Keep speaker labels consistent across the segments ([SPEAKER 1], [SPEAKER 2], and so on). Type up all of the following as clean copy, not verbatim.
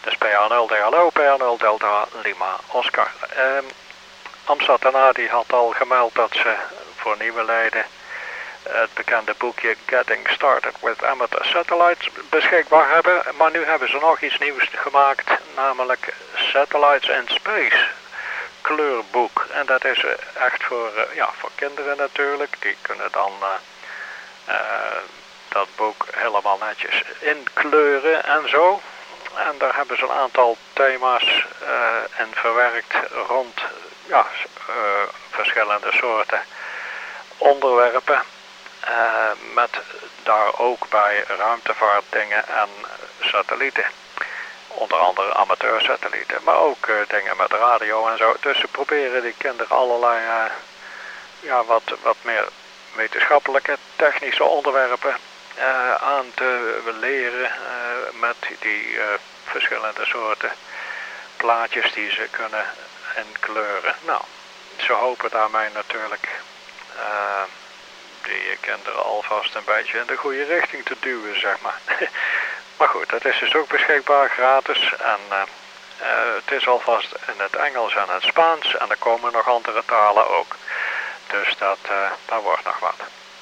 [SPEAKER 1] SPA0 DLO, PA0 Delta Lima Oscar. Amsat daarna die had al gemeld dat ze voor nieuwe leden het bekende boekje Getting Started with Amateur Satellites beschikbaar hebben. Maar nu hebben ze nog iets nieuws gemaakt, namelijk Satellites in Space kleurboek. En dat is echt voor kinderen natuurlijk. Die kunnen dan dat boek helemaal netjes inkleuren en zo. En daar hebben ze een aantal thema's in verwerkt rond verschillende soorten onderwerpen. Met daar ook bij ruimtevaartdingen en satellieten. Onder andere amateursatellieten, maar ook dingen met radio en zo. Dus ze proberen die kinderen allerlei wat meer wetenschappelijke, technische onderwerpen aan te leren met die verschillende soorten plaatjes die ze kunnen inkleuren. Nou, ze hopen daarmee natuurlijk die kinderen alvast een beetje in de goede richting te duwen, zeg maar. Maar goed, dat is dus ook beschikbaar, gratis. En het is alvast in het Engels en het Spaans. En er komen nog andere talen ook. Dus dat wordt nog wat.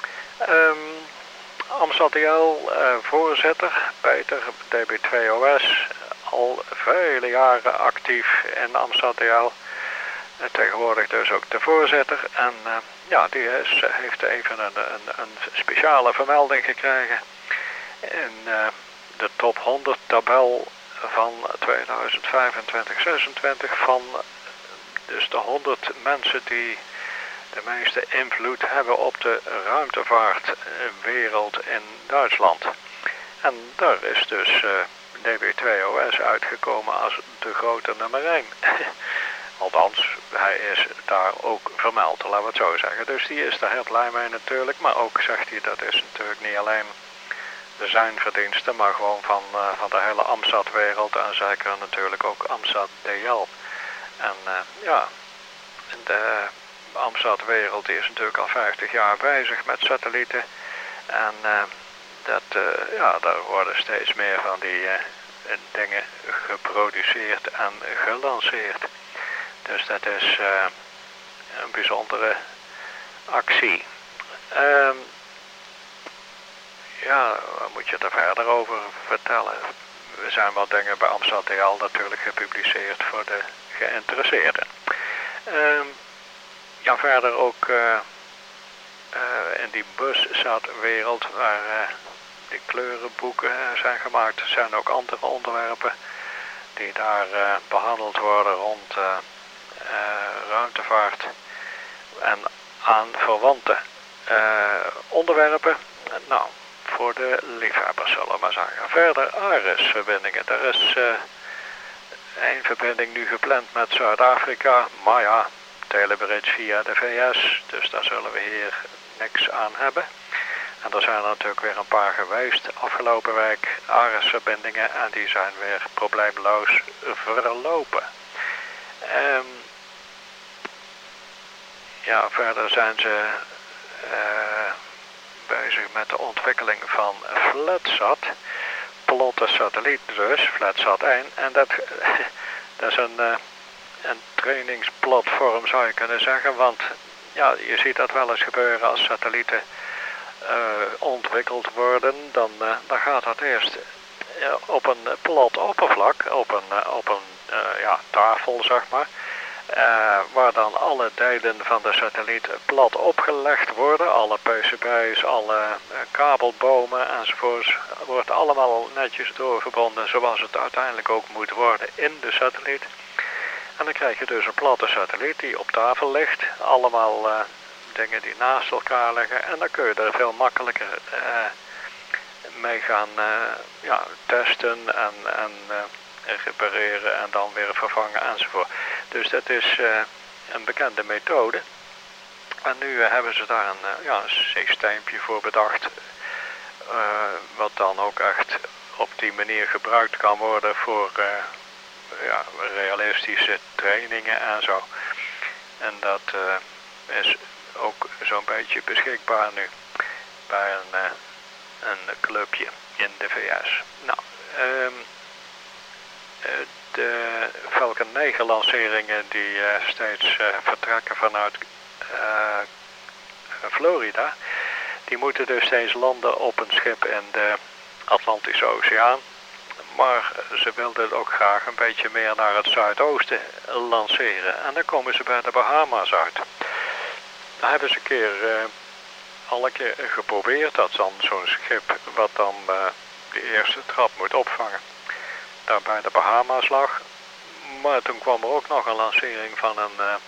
[SPEAKER 1] AMSAT-DL voorzitter, Peter, DB2OS. Al vele jaren actief in AMSAT-DL. Tegenwoordig dus ook de voorzitter. En die heeft even een speciale vermelding gekregen. In de top 100 tabel van 2025-26 van dus de 100 mensen die de meeste invloed hebben op de ruimtevaartwereld in Duitsland. En daar is dus DB2OS uitgekomen als de grote nummer 1. Althans, hij is daar ook vermeld, laten we het zo zeggen. Dus die is daar heel blij mee natuurlijk. Maar ook zegt hij, dat is natuurlijk niet alleen zijn verdiensten, maar gewoon van de hele AMSAT-wereld. En zeker natuurlijk ook AMSAT-DL. En de AMSAT-wereld is natuurlijk al 50 jaar bezig met satellieten. En daar worden steeds meer van die dingen geproduceerd en gelanceerd. Dus dat is een bijzondere actie. Wat moet je er verder over vertellen? Er zijn wat dingen bij AMSAT-DL natuurlijk gepubliceerd voor de geïnteresseerden. Verder ook in die buszatwereld waar die kleurenboeken zijn gemaakt, zijn ook andere onderwerpen die daar behandeld worden rond ruimtevaart en aan verwante onderwerpen. Nou, voor de liefhebbers zullen we maar zeggen. Verder ARIS-verbindingen. Er is één verbinding nu gepland met Zuid-Afrika, maar ja, telebridge via de VS, dus daar zullen we hier niks aan hebben. En er zijn er natuurlijk weer een paar geweest afgelopen week, ARIS-verbindingen, en die zijn weer probleemloos verlopen. Verder zijn ze bezig met de ontwikkeling van Flatsat, plotte satelliet dus, Flatsat 1. En dat is een trainingsplatform zou je kunnen zeggen, want je ziet dat wel eens gebeuren als satellieten ontwikkeld worden, dan gaat dat eerst op een plat oppervlak, op een tafel zeg maar, waar dan alle delen van de satelliet plat opgelegd worden, alle PCB's, alle kabelbomen enzovoorts, wordt allemaal netjes doorverbonden zoals het uiteindelijk ook moet worden in de satelliet. En dan krijg je dus een platte satelliet die op tafel ligt, allemaal dingen die naast elkaar liggen, en dan kun je er veel makkelijker mee gaan testen en repareren en dan weer vervangen enzovoort. Dus dat is een bekende methode. En nu hebben ze daar een systeempje voor bedacht, wat dan ook echt op die manier gebruikt kan worden voor realistische trainingen en zo. En dat is ook zo'n beetje beschikbaar nu bij een clubje in de VS. Nou, de Falcon 9 lanceringen die steeds vertrekken vanuit Florida, die moeten dus steeds landen op een schip in de Atlantische Oceaan. Maar ze wilden het ook graag een beetje meer naar het zuidoosten lanceren. En dan komen ze bij de Bahama's uit. Daar hebben ze al een keer geprobeerd. Dat is dan zo'n schip wat dan de eerste trap moet opvangen. Daar bij de Bahama's lag. Maar toen kwam er ook nog een lancering van een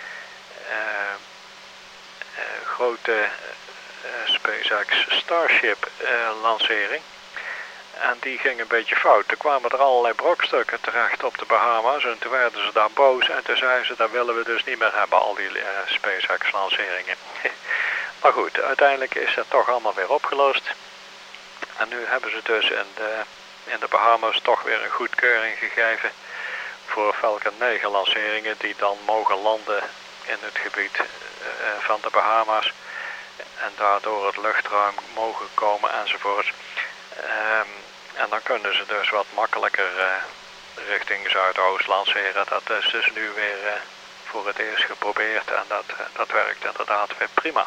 [SPEAKER 1] grote SpaceX Starship lancering. En die ging een beetje fout. Er kwamen er allerlei brokstukken terecht op de Bahama's. En toen werden ze daar boos. En toen zeiden ze, dat willen we dus niet meer hebben, al die SpaceX lanceringen. Maar goed, uiteindelijk is het toch allemaal weer opgelost. En nu hebben ze dus in de Bahama's toch weer een goedkeuring gegeven voor Falcon 9 lanceringen die dan mogen landen in het gebied van de Bahama's. En daardoor het luchtruim mogen komen enzovoort. En dan kunnen ze dus wat makkelijker richting Zuidoost lanceren. Dat is dus nu weer voor het eerst geprobeerd en dat werkt inderdaad weer prima.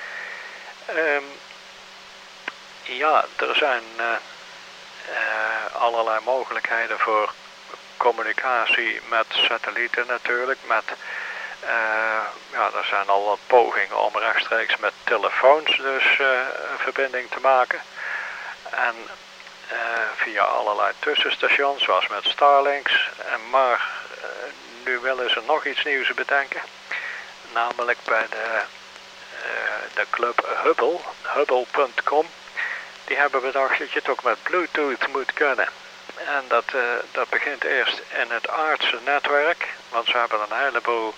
[SPEAKER 1] Ja, er zijn allerlei mogelijkheden voor communicatie met satellieten natuurlijk. Er zijn al wat pogingen om rechtstreeks met telefoons dus een verbinding te maken. En via allerlei tussenstations, zoals met Starlinks. Maar nu willen ze nog iets nieuws bedenken. Namelijk bij de club Hubble, Hubble.com. Die hebben bedacht dat je het ook met Bluetooth moet kunnen. En dat begint eerst in het aardse netwerk. Want ze hebben een heleboel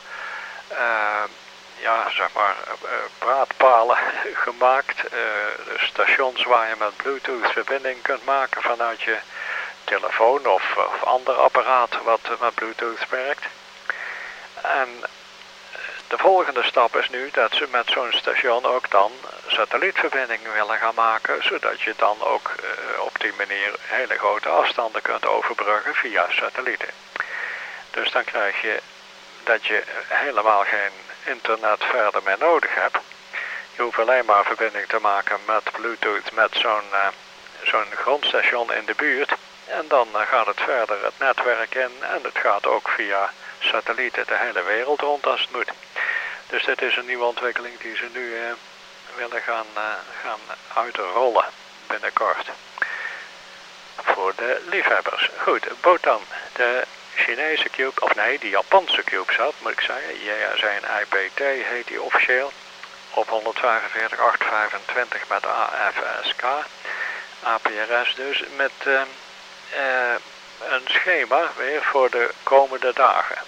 [SPEAKER 1] praatpalen gemaakt. Dus stations waar je met Bluetooth verbinding kunt maken vanuit je telefoon of ander apparaat wat met Bluetooth werkt. En de volgende stap is nu dat ze met zo'n station ook dan satellietverbindingen willen gaan maken, zodat je dan ook op die manier hele grote afstanden kunt overbruggen via satellieten. Dus dan krijg je dat je helemaal geen internet verder meer nodig hebt. Je hoeft alleen maar verbinding te maken met Bluetooth met zo'n grondstation in de buurt. En dan gaat het verder het netwerk in en het gaat ook via satellieten de hele wereld rond als het moet. Dus dit is een nieuwe ontwikkeling die ze nu willen gaan uitrollen binnenkort. Voor de liefhebbers. Goed, Botan, de Chinese Cube, of nee, de Japanse CubeSat moet ik zeggen. JSN-IPT heet die officieel. Op 145.825 met AFSK. APRS dus, met een schema weer voor de komende dagen.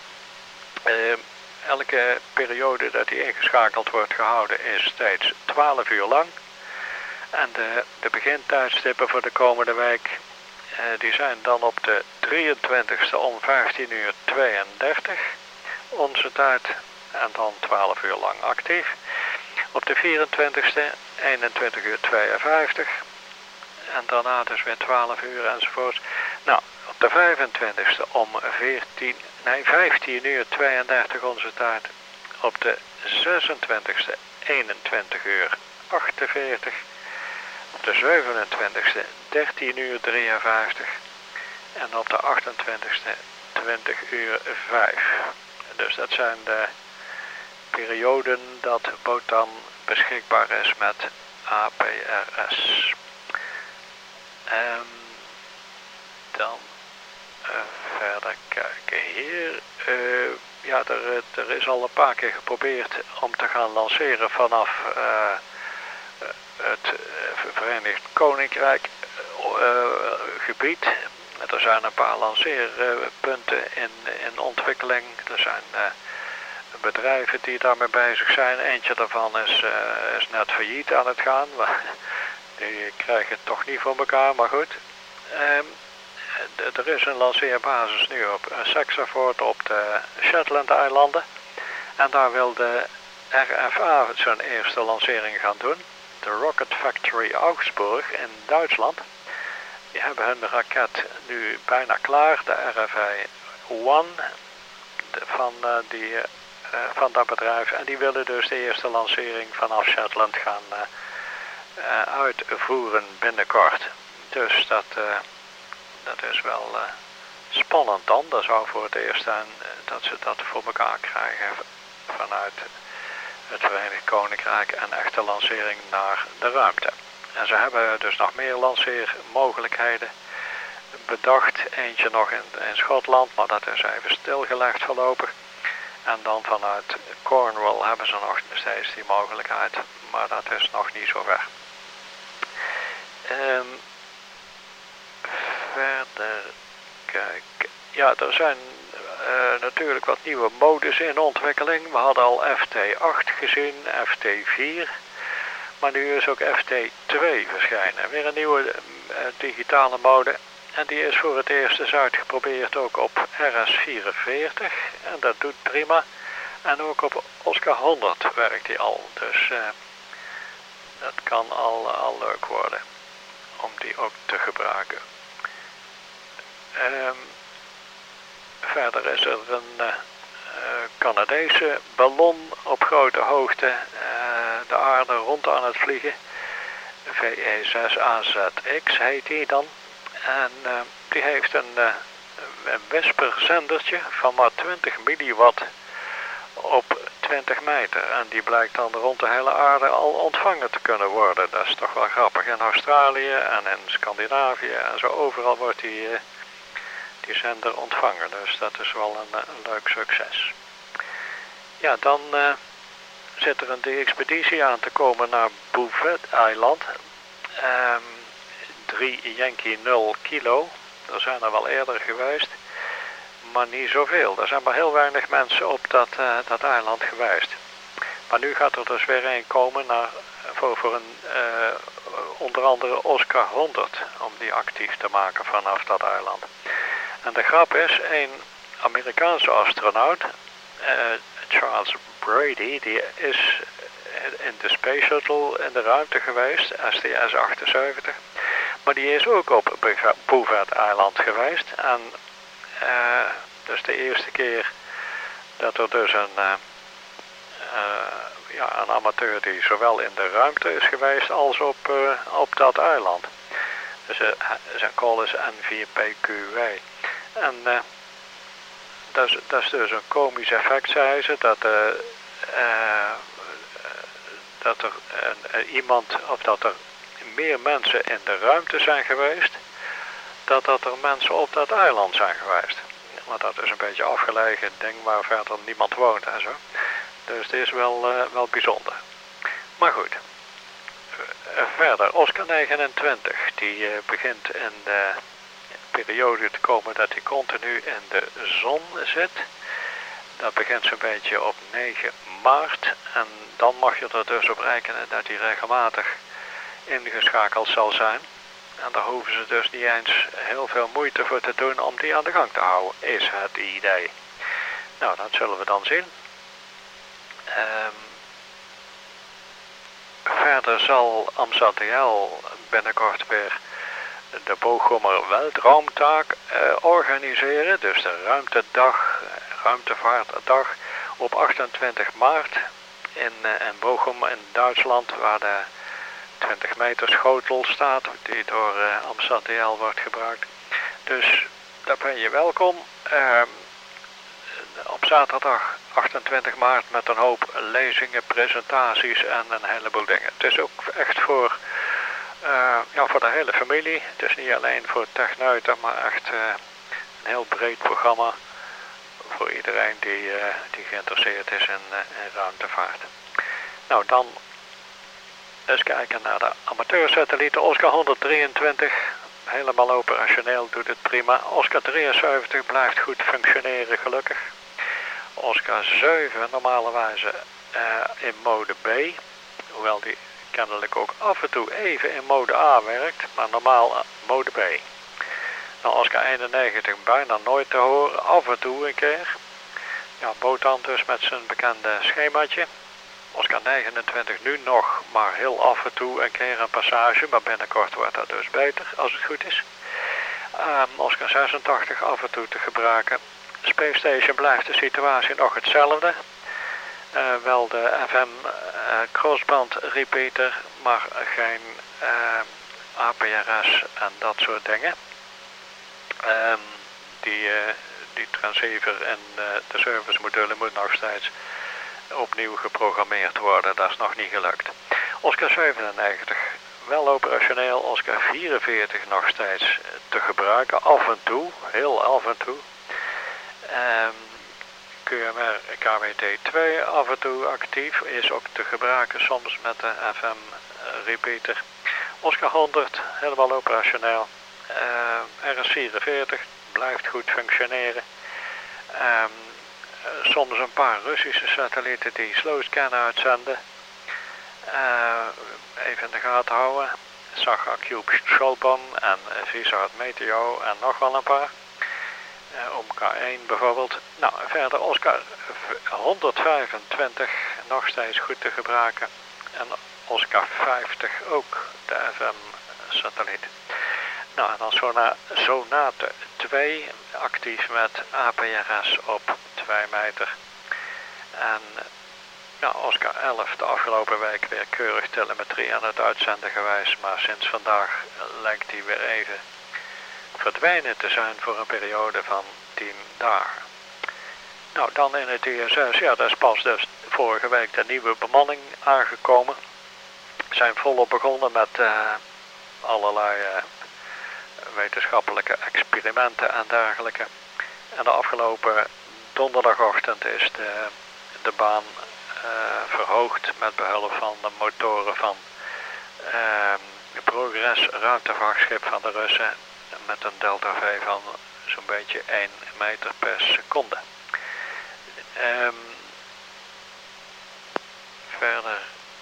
[SPEAKER 1] Elke periode dat die ingeschakeld wordt gehouden is steeds 12 uur lang. En de begintijdstippen voor de komende week die zijn dan op de 23e om 15:32 onze tijd en dan 12 uur lang actief. Op de 24e 21:52 en daarna dus weer 12 uur enzovoort. Nou, op de 25e om 15:32 onze tijd. Op de 26e 21:48. Op de 27e 13:53 en op de 28e 20:05. Dus dat zijn de perioden dat Botan beschikbaar is met APRS. Dan verder kijken hier. Er is al een paar keer geprobeerd om te gaan lanceren vanaf het Verenigd Koninkrijk gebied. Er zijn een paar lanceerpunten in ontwikkeling. Er zijn bedrijven die daarmee bezig zijn. Eentje daarvan is net failliet aan het gaan. Die krijgen het toch niet voor elkaar, maar goed. Er is een lanceerbasis nu op Saxford op de Shetland-eilanden. En daar wil de RFA zijn eerste lancering gaan doen. De Rocket Factory Augsburg in Duitsland. Die hebben hun raket nu bijna klaar. De One van dat bedrijf. En die willen dus de eerste lancering vanaf Shetland gaan uitvoeren binnenkort. Dus dat is wel spannend dan. Dat zou voor het eerst zijn dat ze dat voor elkaar krijgen vanuit het Verenigd Koninkrijk en echte lancering naar de ruimte. En ze hebben dus nog meer lanceermogelijkheden bedacht. Eentje nog in Schotland, maar dat is even stilgelegd voorlopig. En dan vanuit Cornwall hebben ze nog steeds die mogelijkheid, maar dat is nog niet zo ver. Verder kijken. Ja, er zijn natuurlijk wat nieuwe modes in ontwikkeling. We hadden al FT8 gezien, FT4. Maar nu is ook FT2 verschijnen. Weer een nieuwe digitale mode. En die is voor het eerst eens uitgeprobeerd ook op RS-44. En dat doet prima. En ook op Oscar 100 werkt die al. Dus dat kan al leuk worden om die ook te gebruiken. Verder is er een Canadese ballon op grote hoogte de aarde rond aan het vliegen. VE6AZX heet die dan. En die heeft een wisperzendertje van maar 20 milliwatt op 20 meter. En die blijkt dan rond de hele aarde al ontvangen te kunnen worden. Dat is toch wel grappig. In Australië en in Scandinavië en zo overal wordt die zender ontvangen. Dus dat is wel een leuk succes. Ja, dan zit er een expeditie aan te komen naar Bouvet-eiland. 3 Yankee 0 kilo. Er zijn er wel eerder geweest, maar niet zoveel. Er zijn maar heel weinig mensen op dat eiland geweest. Maar nu gaat er dus weer een komen voor een onder andere Oscar 100 om die actief te maken vanaf dat eiland. En de grap is, een Amerikaanse astronaut, Charles Brady, die is in de Space Shuttle in de ruimte geweest, STS-78. Maar die is ook op Bouvet-eiland geweest. En dus de eerste keer dat er dus een amateur die zowel in de ruimte is geweest als op dat eiland. Dus zijn call is N4PQW. En dat is dus een komisch effect, zei ze, dat er meer mensen in de ruimte zijn geweest, dat er mensen op dat eiland zijn geweest. Maar dat is een beetje afgelegen ding waar verder niemand woont en zo. Dus het is wel bijzonder. Maar goed. Verder, Oscar 29, die begint in de periode te komen dat hij continu in de zon zit. Dat begint zo'n beetje op 9 maart. En dan mag je er dus op rekenen dat hij regelmatig ingeschakeld zal zijn. En daar hoeven ze dus niet eens heel veel moeite voor te doen om die aan de gang te houden, is het idee. Nou, dat zullen we dan zien. Verder zal AMSATL binnenkort weer de Bochumer Weltraumtag organiseren. Dus de ruimtevaartdag op 28 maart in Bochum in Duitsland, waar de 20 meter schotel staat, die door AMSATL wordt gebruikt. Dus daar ben je welkom. Op zaterdag 28 maart met een hoop lezingen, presentaties en een heleboel dingen. Het is ook echt voor de hele familie. Het is niet alleen voor techneuten, maar echt een heel breed programma voor iedereen die geïnteresseerd is in ruimtevaart. Nou, dan eens kijken naar de amateursatellieten. Oscar 123, helemaal operationeel, doet het prima. Oscar 73 blijft goed functioneren, gelukkig. Oscar 7 normalerwijze in mode B, hoewel die kennelijk ook af en toe even in mode A werkt, maar normaal mode B. Nou, Oscar 91 bijna nooit te horen, af en toe een keer. Ja, Botan dus met zijn bekende schemaatje. Oscar 29 nu nog, maar heel af en toe een keer een passage, maar binnenkort wordt dat dus beter, als het goed is. Oscar 86 af en toe te gebruiken. Space Station blijft de situatie nog hetzelfde. Wel de FM crossband repeater, maar geen APRS en dat soort dingen. Die transceiver en de service module moet nog steeds opnieuw geprogrammeerd worden. Dat is nog niet gelukt. Oscar 97 wel operationeel. Oscar 44 nog steeds te gebruiken. Af en toe, heel af en toe. QMR KWT2 af en toe actief. Is ook te gebruiken soms met de FM repeater. Oscar 100 helemaal operationeel. RS-44 blijft goed functioneren. Soms een paar Russische satellieten die slowscan uitzenden. Even in de gaten houden. Saga Cube Shulban en Visart Meteo en nog wel een paar. OMK1 bijvoorbeeld. Nou, verder Oscar 125 nog steeds goed te gebruiken. En Oscar 50 ook, de FM-satelliet. Nou, en dan Sonate 2, actief met APRS op 2 meter. En ja, Oscar 11 de afgelopen week weer keurig telemetrie aan het uitzenden geweest. Maar sinds vandaag lijkt hij weer even verdwenen te zijn voor een periode van 10 dagen. Nou, dan in het ISS, ja, daar is pas dus vorige week de nieuwe bemanning aangekomen. We zijn volop begonnen met allerlei wetenschappelijke experimenten en dergelijke. En de afgelopen donderdagochtend is de baan verhoogd met behulp van de motoren van de Progress ruimtevachtschip van de Russen met een delta V van zo'n beetje 1 meter per seconde. Verder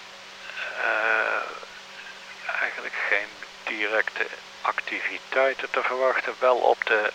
[SPEAKER 1] eigenlijk geen directe activiteiten te verwachten. Wel op de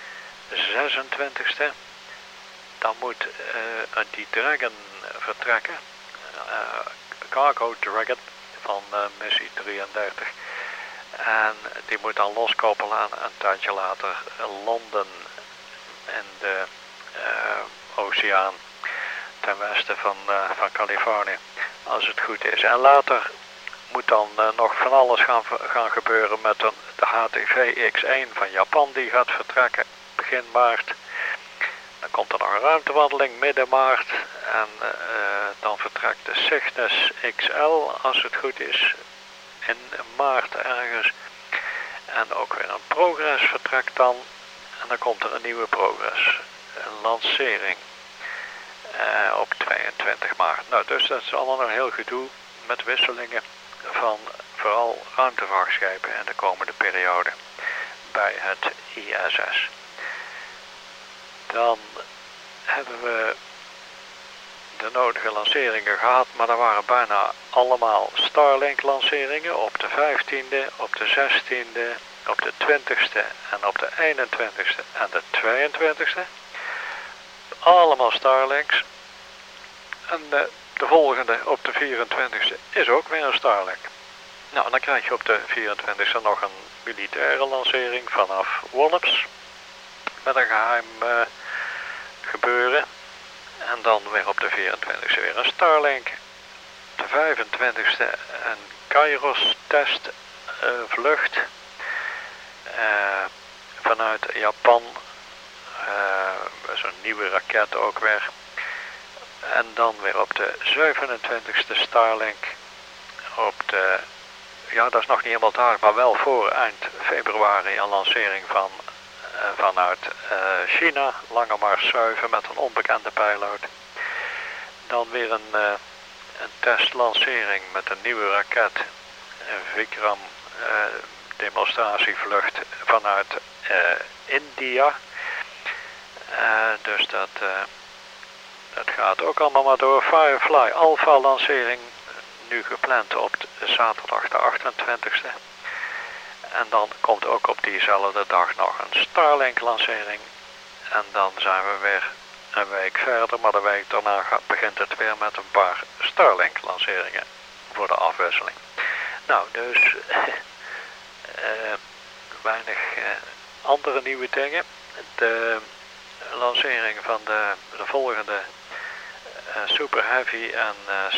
[SPEAKER 1] 26e. Dan moet die Dragon vertrekken. Cargo Dragon van missie 33. En die moet dan loskoppelen en een tijdje later landen in de oceaan ten westen van Californië. Als het goed is. En later moet dan nog van alles gaan gebeuren met de HTV X1 van Japan. Die gaat vertrekken begin maart. Dan komt er nog een ruimtewandeling midden maart. En dan vertrekt de Cygnus XL als het goed is in maart ergens. En ook weer een Progress vertrekt dan. En dan komt er een nieuwe Progress. Een lancering op 22 maart. Nou, dus dat is allemaal nog heel gedoe met wisselingen van vooral ruimtevachtschepen in de komende periode bij het ISS. Dan hebben we de nodige lanceringen gehad, maar dat waren bijna allemaal Starlink lanceringen op de 15e, op de 16e, op de 20e en op de 21e en de 22e. Allemaal Starlinks. En de volgende op de 24e is ook weer een Starlink. Nou, dan krijg je op de 24e nog een militaire lancering vanaf Wallops. Met een geheim gebeuren. En dan weer op de 24e weer een Starlink. De 25e een Kairos testvlucht. Vanuit Japan. Zo'n nieuwe raket ook weer. En dan weer op de 27e Starlink. Op de, ja, dat is nog niet helemaal duidelijk, maar wel voor eind februari een lancering vanuit China. Lange Mars 7 met een onbekende payload. Dan weer een testlancering met een nieuwe raket. Een Vikram demonstratievlucht vanuit India. Dus dat gaat ook allemaal maar door. Firefly Alpha lancering nu gepland op zaterdag de 28e. En dan komt ook op diezelfde dag nog een Starlink lancering. En dan zijn we weer een week verder, maar de week daarna begint het weer met een paar Starlink lanceringen voor de afwisseling. Nou, dus weinig andere nieuwe dingen. De lancering van de volgende Super Heavy en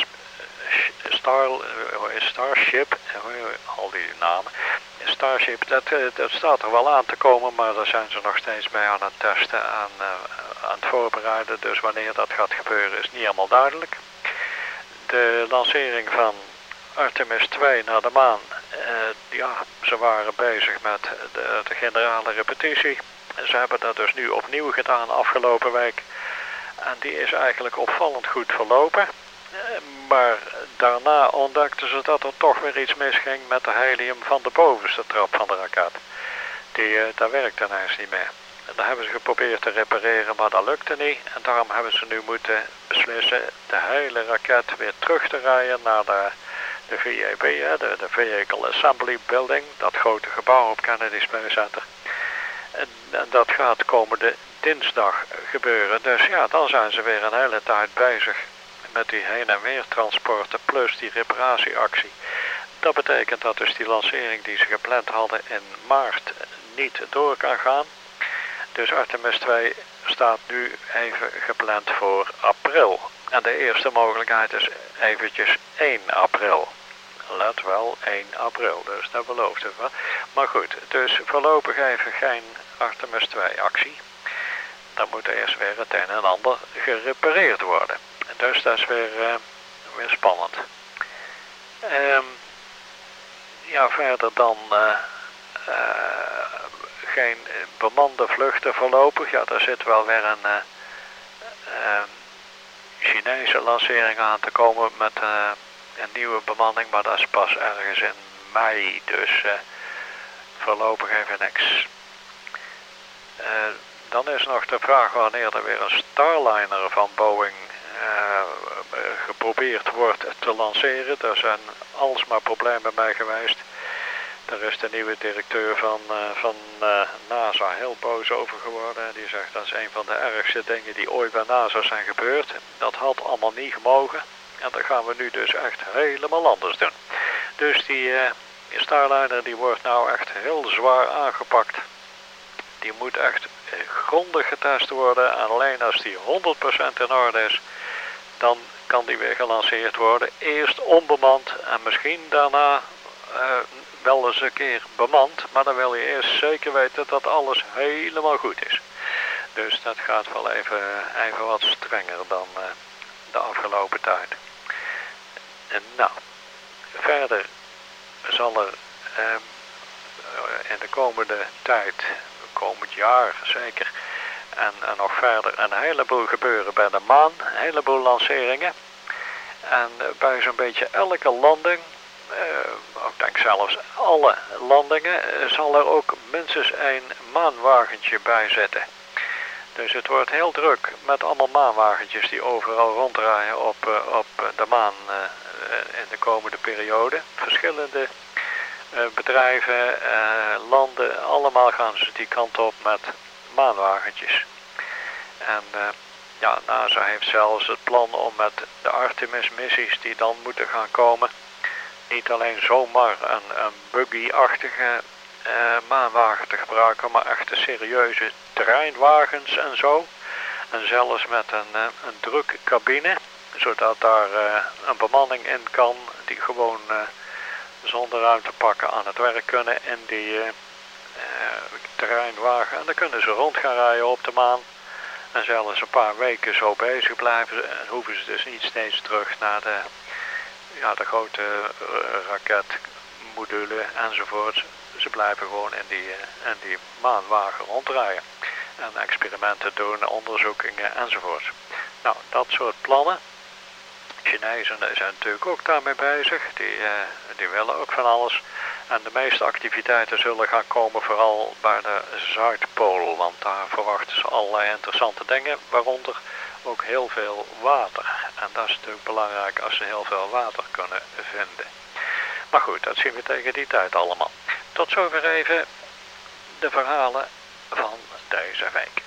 [SPEAKER 1] Starship, al die namen. Starship, dat staat er wel aan te komen, maar daar zijn ze nog steeds bij aan het testen en aan het voorbereiden. Dus wanneer dat gaat gebeuren is niet helemaal duidelijk. De lancering van Artemis 2 naar de maan, ze waren bezig met de generale repetitie. Ze hebben dat dus nu opnieuw gedaan afgelopen week. En die is eigenlijk opvallend goed verlopen. Maar daarna ontdekten ze dat er toch weer iets misging met de helium van de bovenste trap van de raket. Dat werkte ineens niet meer. En dat hebben ze geprobeerd te repareren, maar dat lukte niet. En daarom hebben ze nu moeten beslissen de hele raket weer terug te rijden naar de VAB, de Vehicle Assembly Building, dat grote gebouw op Kennedy Space Center. En dat gaat komende dinsdag gebeuren. Dus ja, dan zijn ze weer een hele tijd bezig met die heen en weer transporten plus die reparatieactie. Dat betekent dat dus die lancering die ze gepland hadden in maart niet door kan gaan. Dus Artemis 2 staat nu even gepland voor april. En de eerste mogelijkheid is eventjes 1 april. Let wel, 1 april, dus dat belooft het wel. Maar goed, dus voorlopig even geen Artemis 2 actie. Dan moet eerst weer het een en ander gerepareerd worden. Dus dat is weer spannend. Verder dan geen bemande vluchten voorlopig. Ja, daar zit wel weer een Chinese lancering aan te komen met een nieuwe bemanning. Maar dat is pas ergens in mei, dus voorlopig even niks. Dan is nog de vraag wanneer er weer een Starliner van Boeing geprobeerd wordt te lanceren. Daar zijn alsmaar problemen mee geweest. Daar is de nieuwe directeur van NASA heel boos over geworden. Die zegt dat is een van de ergste dingen die ooit bij NASA zijn gebeurd. Dat had allemaal niet gemogen. En dat gaan we nu dus echt helemaal anders doen. Dus die Starliner die wordt nou echt heel zwaar aangepakt. Die moet echt grondig getest worden. En alleen als die 100% in orde is, dan kan die weer gelanceerd worden. Eerst onbemand en misschien daarna wel eens een keer bemand. Maar dan wil je eerst zeker weten dat alles helemaal goed is. Dus dat gaat wel even wat strenger dan de afgelopen tijd. En nou, verder zal er in de komende tijd, komend jaar zeker, en nog verder een heleboel gebeuren bij de maan, een heleboel lanceringen. En bij zo'n beetje elke landing, ik denk zelfs alle landingen, zal er ook minstens een maanwagentje bij zitten. Dus het wordt heel druk met allemaal maanwagentjes die overal ronddraaien op de maan in de komende periode. Verschillende bedrijven, landen, allemaal gaan ze die kant op met maanwagentjes. En NASA heeft zelfs het plan om met de Artemis-missies die dan moeten gaan komen, niet alleen zomaar een buggy-achtige maanwagen te gebruiken, maar echte serieuze terreinwagens en zo. En zelfs met een drukke cabine, zodat daar een bemanning in kan die gewoon zonder ruimtepakken aan het werk kunnen in die terreinwagen. En dan kunnen ze rond gaan rijden op de maan. En zelfs een paar weken zo bezig blijven. En hoeven ze dus niet steeds terug naar de grote raketmodule enzovoort. Ze blijven gewoon in die maanwagen rondrijden. En experimenten doen, onderzoekingen enzovoort. Nou, dat soort plannen. Chinezen zijn natuurlijk ook daarmee bezig. Die willen ook van alles. En de meeste activiteiten zullen gaan komen vooral bij de Zuidpool. Want daar verwachten ze allerlei interessante dingen. Waaronder ook heel veel water. En dat is natuurlijk belangrijk als ze heel veel water kunnen vinden. Maar goed, dat zien we tegen die tijd allemaal. Tot zover even de verhalen van deze week.